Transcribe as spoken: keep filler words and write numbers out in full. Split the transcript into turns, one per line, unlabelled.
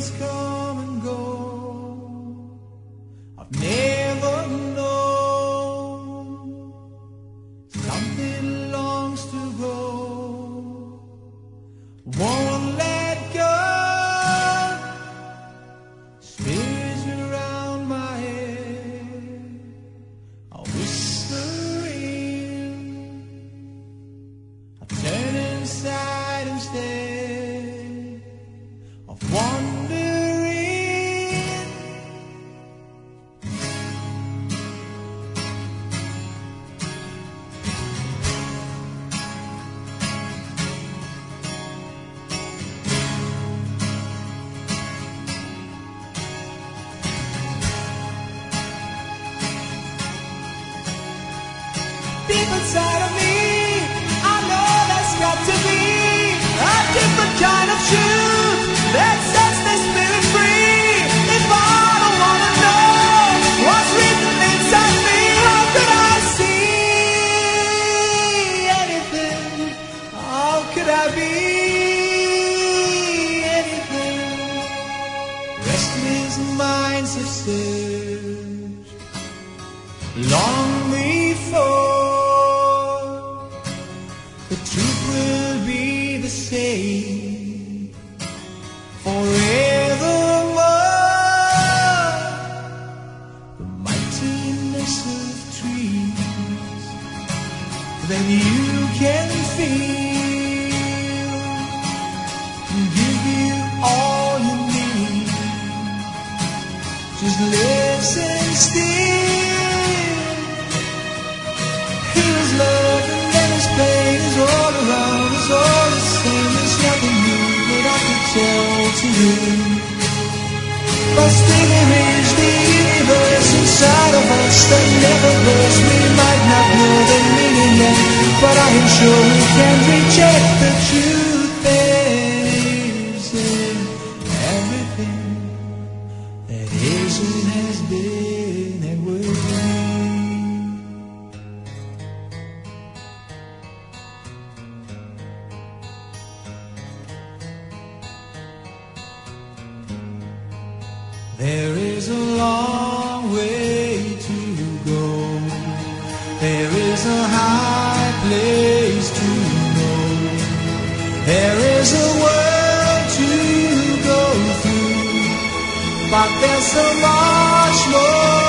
days come and go. I've never known something longs to go, won't let go. Spirits around my head are whispering. I turn inside instead of wandering. Deep inside of me, I know there's got to be a different kind of truth that sets the spirit free. If I don't wanna know what's written inside me, how could I see anything? How could I be anything? Restless minds have searched long before. The truth will be the same forevermore. The mightiness of trees that you can feel can give you all you need. Just listen still. Here's love and then his pain is all around. It's all the same. There's nothing new that I could tell to you. But still there is the universe inside of us that never grows. We might not know the meaning yet, but I am sure we can reject the truth that is in everything that is and has been and will be. There is a long way to go. There is a high place to know. There is a world to go through, but there's so much more